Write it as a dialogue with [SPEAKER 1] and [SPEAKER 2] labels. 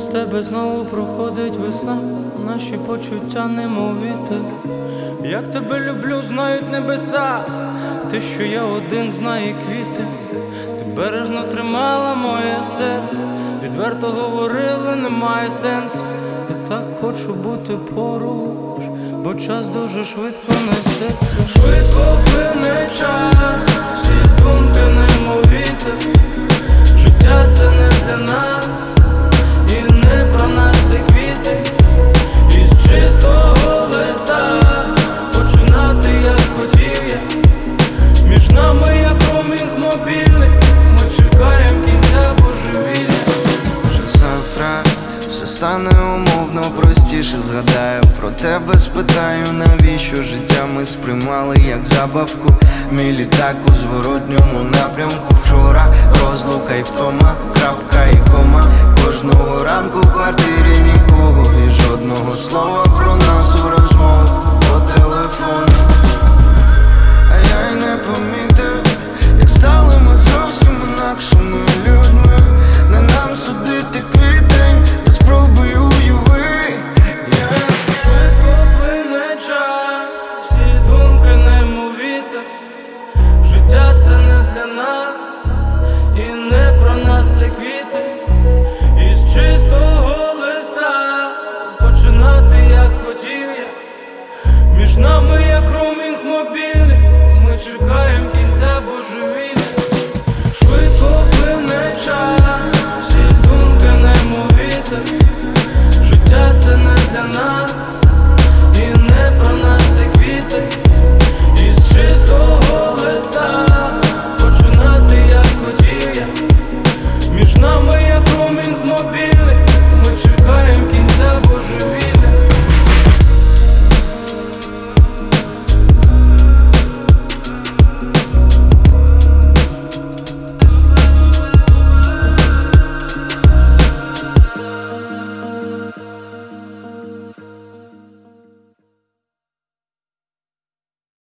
[SPEAKER 1] тебе знову проходить весна, наші почуття немов вітер. Як тебе люблю, знають небеса, те, що я один, знає квіти. Ти бережно тримала моє серце, відверто говорили, немає сенсу. Я так хочу бути поруч, бо час дуже швидко несеться. Швидко плине час, всі думки немов вітер. Життя це не для нас, і не про нас це квіти. Із чистого листа починати як хотів я. Між нами як ромінг мобільний, ми чекаємо кінця божевілля.
[SPEAKER 2] Вже завтра все стане умовно простіше. Згадаю про тебе, спитаю, навіщо життя ми сприймали як забавку. Мій літак у зворотньому напрямку. Вчора розлука і втома, крапка і кома.